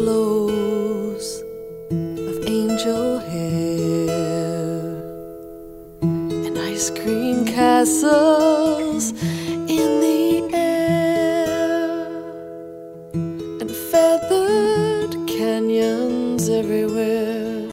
flows of angel hair and ice cream castles